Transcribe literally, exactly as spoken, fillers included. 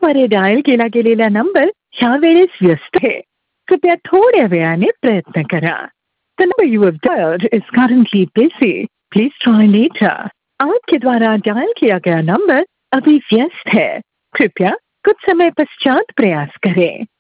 द्वारे डायल केला गेलेला नंबर ह्या वेळेस व्यस्त आहे. कृपया थोड्या वेळाने प्रयत्न करा. The number you have dialed is currently busy. Please try later. आपके द्वारा डायल किया गया नंबर अभी व्यस्त है. कृपया कुछ समय पश्चात प्रयास करें.